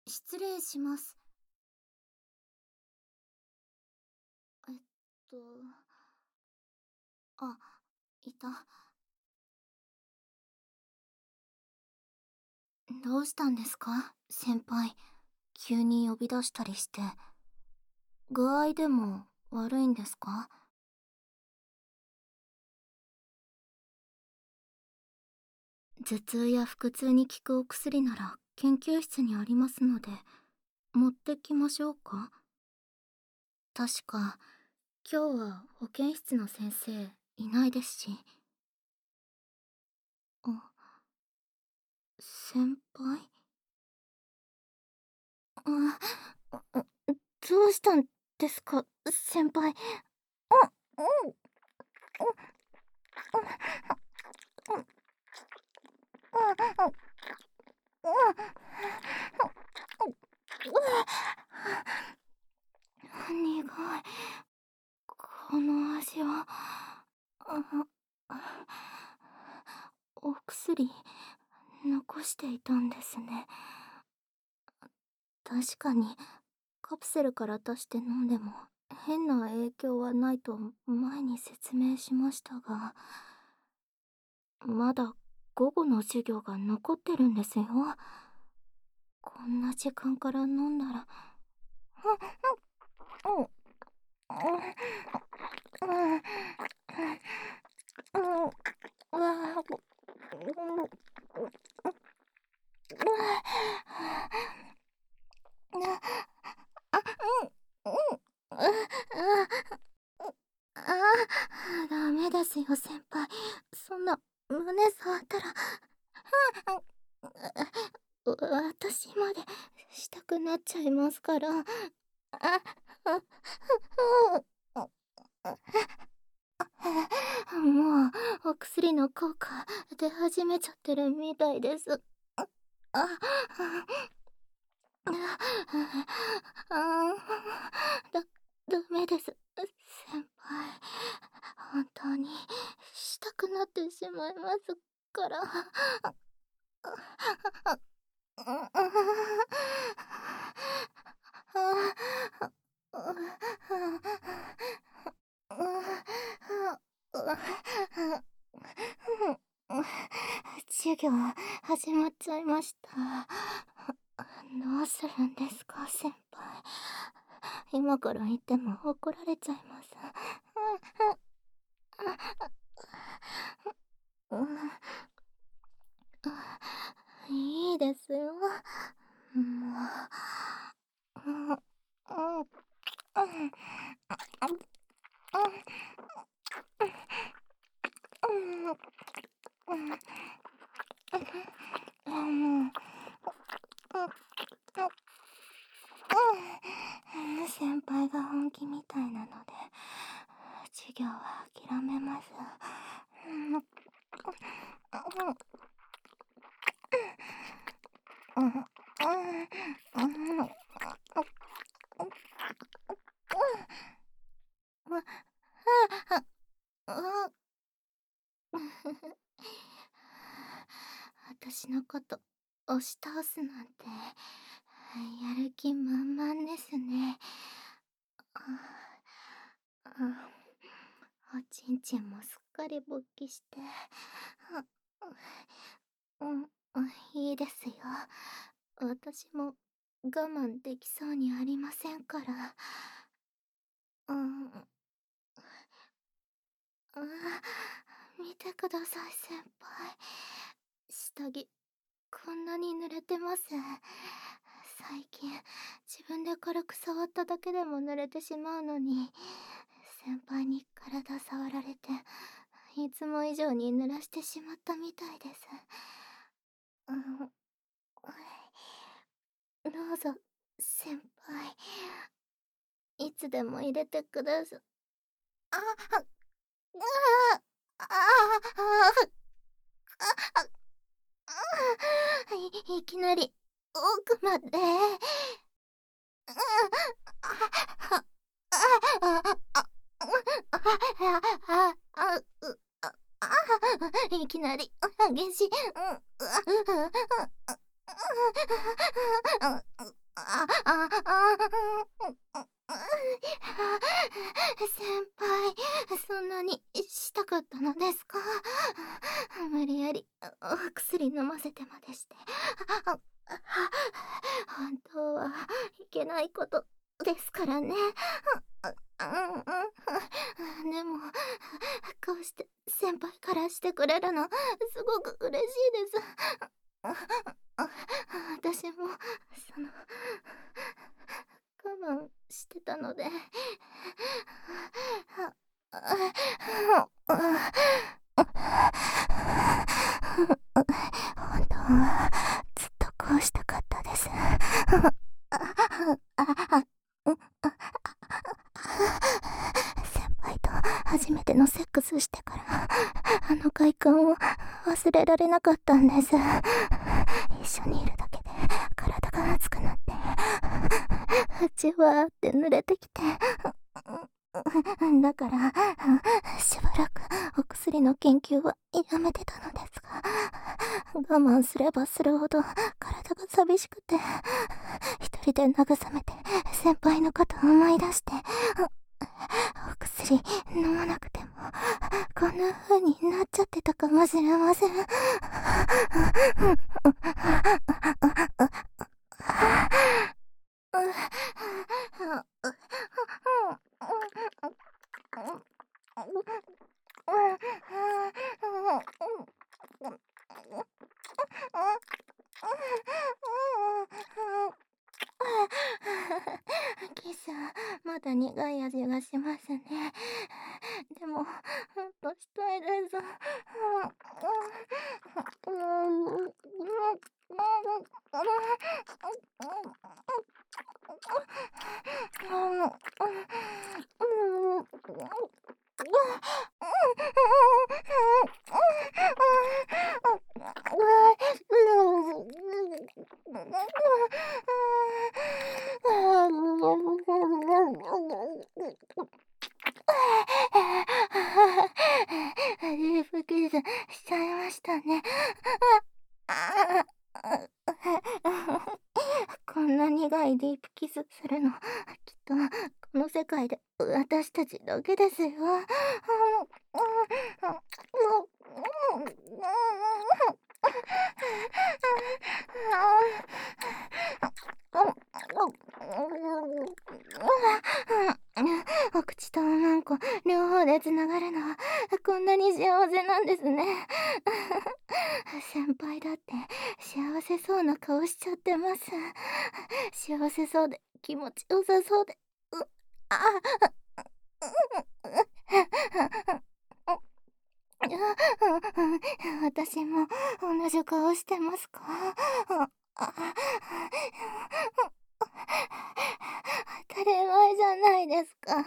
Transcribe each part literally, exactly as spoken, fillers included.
失礼します。えっと、あ、いた。どうしたんですか先輩。急に呼び出したりして。具合でも悪いんですか？頭痛や腹痛に効くお薬なら研究室にありますので、持ってきましょうか？確か、今日は保健室の先生いないですし。あ、先輩？あ、あどうしたんですか先輩？あ、うん、うん、うん、うん、苦い。この味は、あ、お薬、残していたんですね。確かに、カプセルから出して飲んでも、変な影響はないと前に説明しましたが、まだ午後の授業が残ってるんですよ。こんな時間から飲んだら、うん、うん、うん、うん、うん、うわ、うん、あ、うん、うん、あ、あ、あ、ダメですよ、先輩。そんな、胸触ったら、う私までしたくなっちゃいますから。あ、あ、あ、もう、お薬の効果出始めちゃってるみたいです。あ、あ、あ、だ、ダメです。先輩、本当にしたくなってしまいますから。授業始まっちゃいました。どうするんですか先輩？今から言っても怒られちゃいます。いいですよ。もう、うん、うん、うん、うん、先輩が本気みたいなので、授業は諦めます。私のこと押し倒すなんてやる気満々ですね。あ、おちんちんもすっかり勃起して、うん、いいですよ。私も我慢できそうにありませんから。うん、あ、見てください先輩。下着こんなに濡れてます。最近自分で軽く触っただけでも濡れてしまうのに、先輩に体触られていつも以上に濡らしてしまったみたいです。うん、どうぞ先輩、いつでも入れてくださ。あ、あ、あ、あ、あ、い、いきなり奥まで。いきなり激しい。 あ、あ、あ、先輩、そんなにしたかったのですか？無理やりお薬飲ませてまでして。本当はいけないことですからね。でも、こうして先輩からしてくれるのすごく嬉しいです。私もその我慢してたので。本当はずっとこうしたかったです。先輩と初めてのセックスしてからあの快感を忘れられなかったんです。一緒にいるだけで体が熱くなってじわーって濡れてきて、だからしばらくお薬の研究はやめてたのですが、我慢すればするほど体が寂しくて、一人で慰めて先輩のことを思い出して、お薬飲まなくてもこんな風になっちゃってたかもしれません。キス、まだ苦い味がしますね。でも、ほんとしたいです。ディープキスしちゃいましたね。こんな苦いディープキスするの、きっとこの世界で私たちだけですよ。お口とおまんこ両方でつながるのはこんなに幸せなんですね。先輩だって幸せそうな顔しちゃってます。幸せそうで気持ちよさそうで、うあ私も同じ顔してますか？当たり前じゃないですか。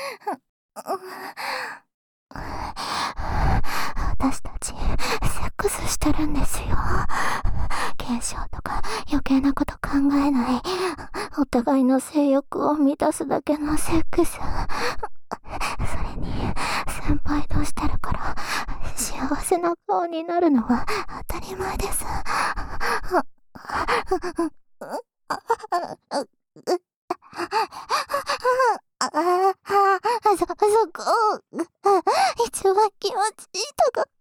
私たちセックスしてるんですよ。現象とか余計なこと考えない、お互いの性欲を満たすだけのセックス。それに先輩としてるから幸せな顔になるのは当たり前です。そ、そこ、一番気持ちいいとこ。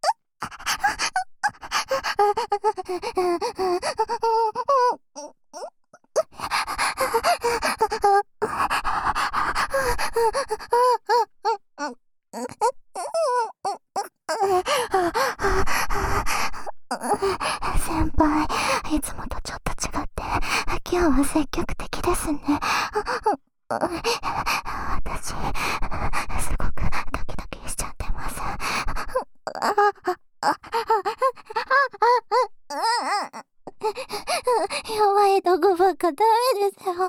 先輩、いつもとちょっと違って今日は積極的ですね。私、すごくドキドキしちゃってます。弱いとこばっかダメですよ。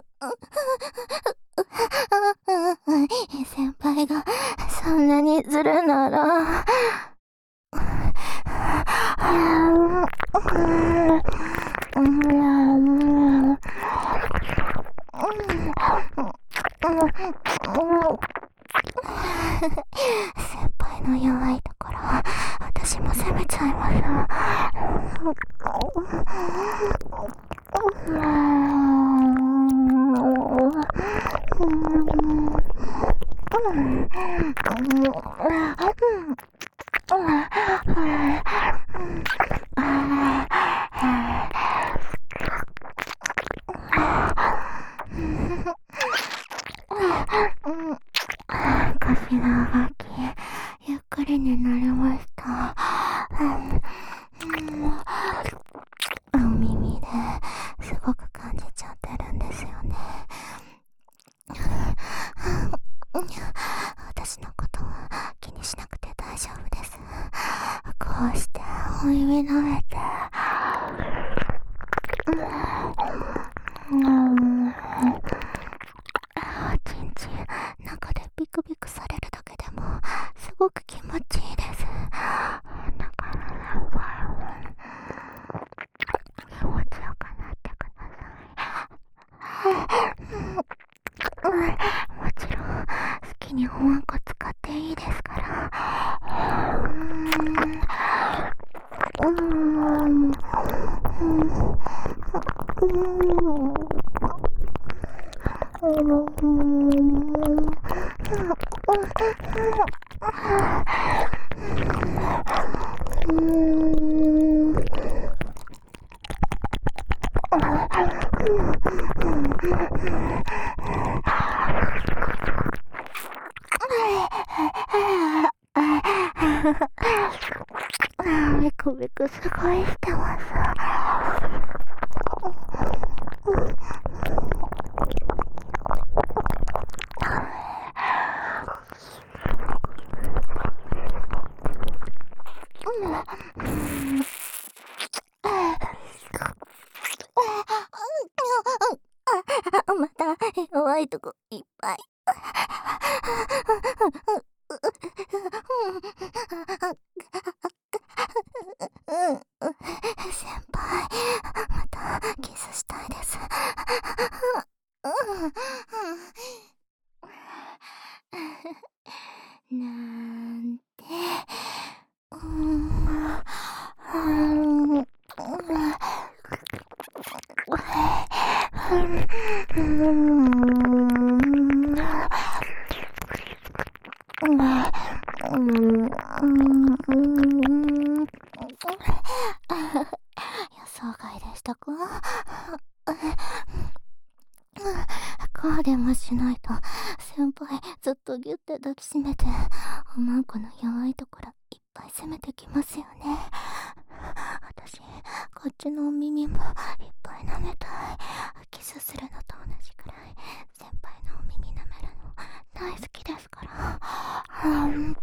先輩がそんなにずるなら。先輩の弱いところ私も責めちゃいます。 腰が動き、ゆっくりになりました。お耳ですごく感じちゃってるんですよね。私のことは気にしなくて大丈夫です。こうしてお耳舐めて、おちんちん中でビクビクされるだけでもすごく気持ちいいです。だからやっぱり気持ちよくなってください。もちろん好きにおわんこ使っていいですから。うーんうビクビクすごいしてます。また弱いとこいっぱい。先輩、またキスしたいです。なんて、うーん、うーん、予想外でしたか？こうでもしないと先輩ずっとギュッて抱きしめておまんこの弱いところいっぱい攻めてきますよね。私こっちのお耳もいっぱい舐めたい。キスするのと同じくらい先輩のお耳舐めるの大好きですから。うん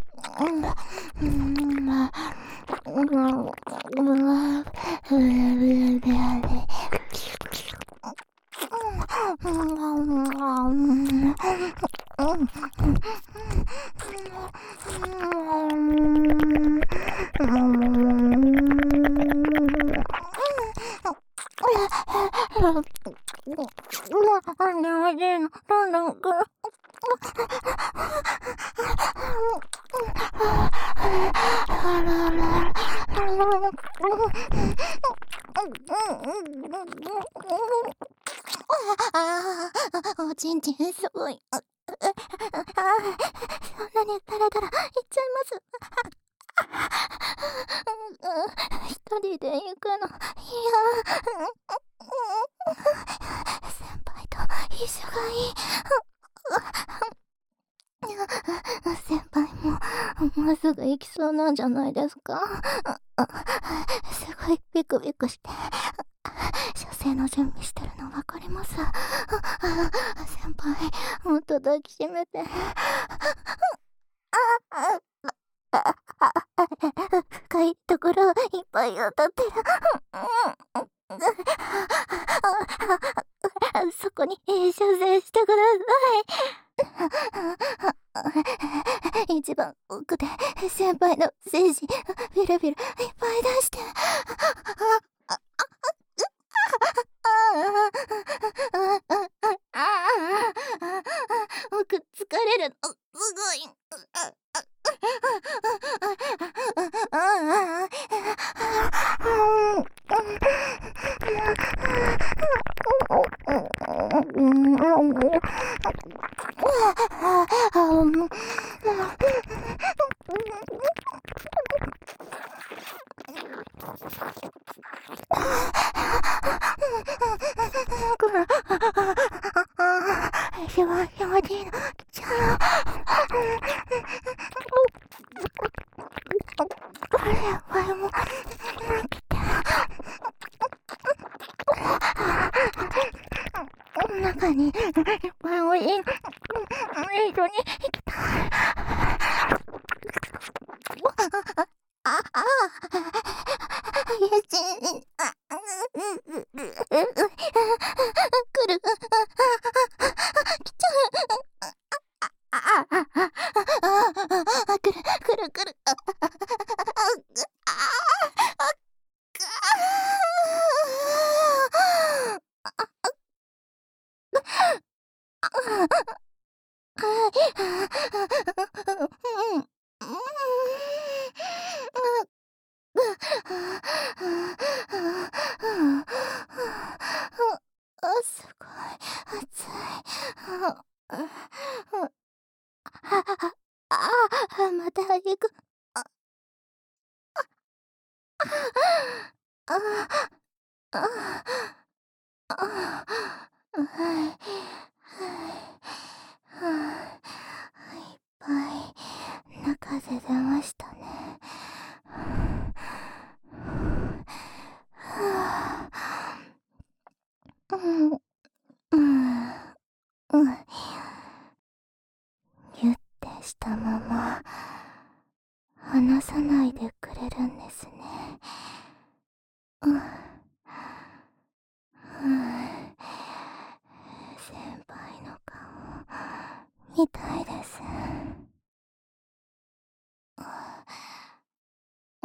おちんちんすごい。ああそんなにダラダラいっちゃいます。一人で行くのいや。先輩と一緒がいい。先輩ももうすぐ行きそうなんじゃないですか？すごいビクビクして射精の準備してるの分かります。先輩もっと抱きしめて。深いところいっぱい当たってる。そこに射精してください。一番奥で先輩の精子ビルビルいっぱい出して。奥疲れるのすごい。 は表示のちゃん。先輩も来て。中にワンオインメイドに行きたい。ああ別にあ来る来ちゃうああああ来る来る来るああああすごい暑い。ああ、また行く。ああ、ああ、はい、はい、はい、いっぱい中で出ましたね。うん、うん、うん。ギュッてしたまま離さないでくれるんですね。うん、うん、先輩の顔見たいです。うん、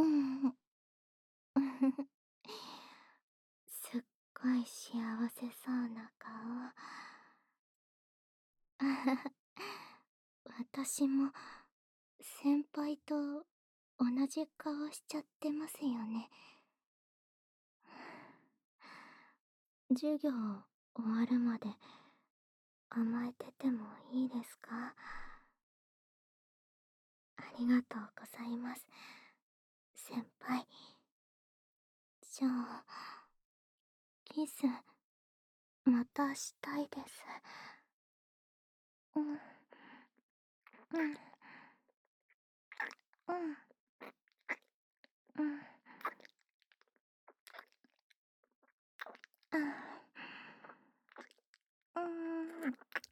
すっごい幸せそうな顔。私も先輩と同じ顔しちゃってますよね。授業終わるまで甘えててもいいですか？ありがとうございます、先輩。じゃあ、キス、またしたいです。うん、うん、うん、うん、うん、うん。